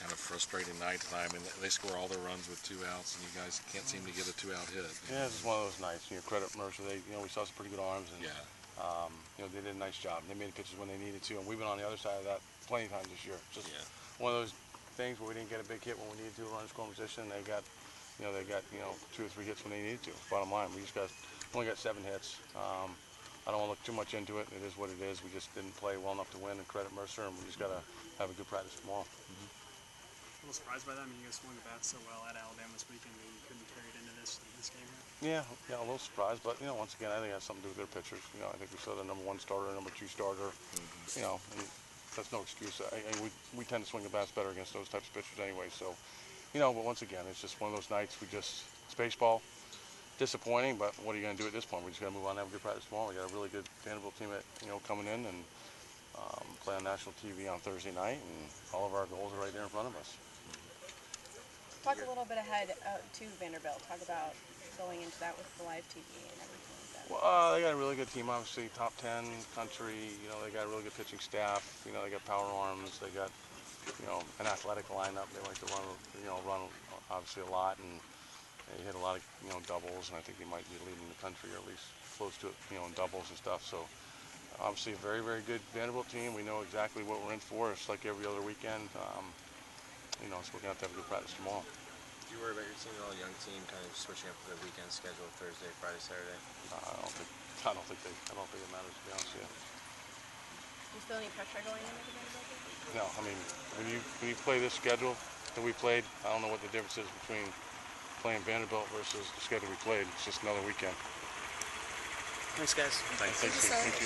kind of frustrating night tonight. I mean, they score all their runs with 2 outs, and you guys can't seem to get a 2-out hit. Yeah, it's just one of those nights. Credit Mercer. We saw some pretty good arms, and Yeah. they did a nice job. They made pitches when they needed to, and we've been on the other side of that plenty of times this year. Just one of those things where we didn't get a big hit when we needed to, run scoring position. They got 2 or 3 hits when they needed to. Bottom line, we only got 7 hits. I don't want to look too much into it. It is what it is. We just didn't play well enough to win, and credit Mercer, and we just got to have a good practice tomorrow. A little surprised by that. I mean, you guys swung the bat so well at Alabama this weekend, but you couldn't carry it into this game here. Yeah, a little surprised, but once again, I think it has something to do with their pitchers. I think we saw the number 1 starter, number 2 starter. And that's no excuse. We tend to swing the bats better against those types of pitchers anyway. So, but once again, it's just one of those nights. It's baseball. Disappointing, but what are you going to do at this point? We just got to move on and have a good practice tomorrow. We got a really good Vanderbilt team coming in and play on national TV on Thursday night, and all of our goals are right there in front of us. Talk a little bit ahead to Vanderbilt. Talk about going into that with the live TV and everything like that. Well, they got a really good team, obviously, top 10 country. They got a really good pitching staff. They got power arms. They got an athletic lineup. They like to run obviously a lot, and they hit a lot of doubles, and I think they might be leading the country, or at least close to it, in doubles and stuff. So obviously a very, very good Vanderbilt team. We know exactly what we're in for. It's like every other weekend. So we're gonna have to have a good practice tomorrow. Do you worry about your team at all, a young team, kind of switching up their weekend schedule, Thursday, Friday, Saturday? I don't think it matters, to be honest with you. Do you feel any pressure going into the Vanderbilt game? No, I mean, when you play this schedule that we played, I don't know what the difference is between playing Vanderbilt versus the schedule we played. It's just another weekend. Thanks, guys. Thank you.